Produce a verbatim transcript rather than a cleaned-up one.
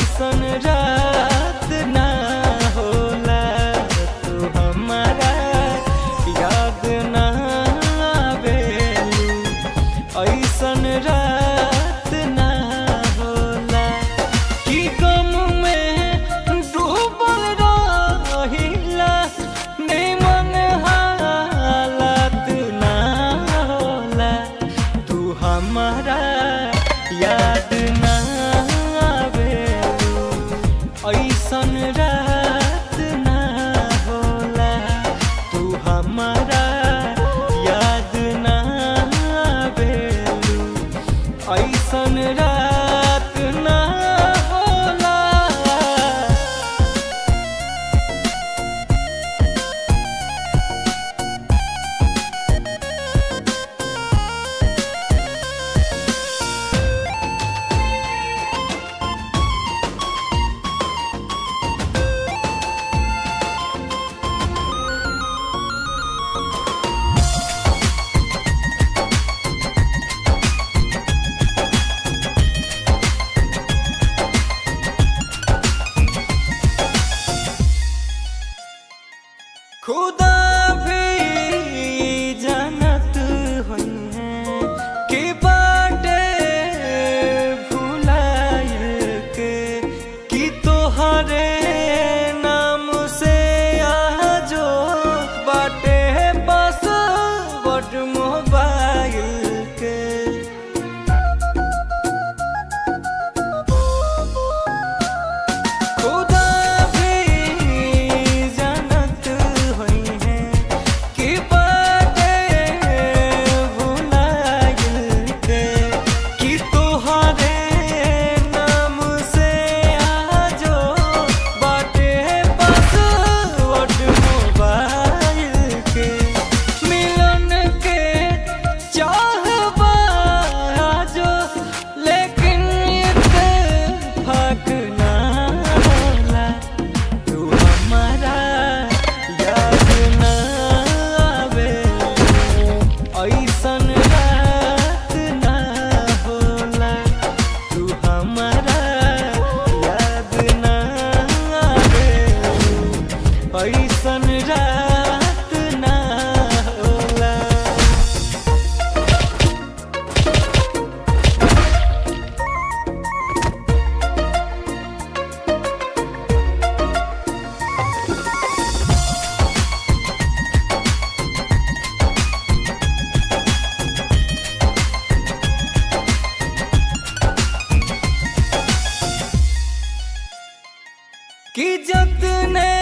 ऐसन रात ना होला तू हमारा याद ना आवेलू। ऐसन रात ना होला कि गम में डूबल रहिला निमन हालत ना होला तू हमारा याद ना आवेलू। ऐसन रात ना होला तू हमारा याद ना आवेलू। ऐसन रात ना होला। खुदा भी जानत होई है कि बाटे भुलाए के कि तोहरे नाम से आजो बाटे पासवर्ड मोबाइल के। खुदा ऐसन रात ना होला तू हमारा याद ना आवेलू। ऐसन रात ना होला। कि जतने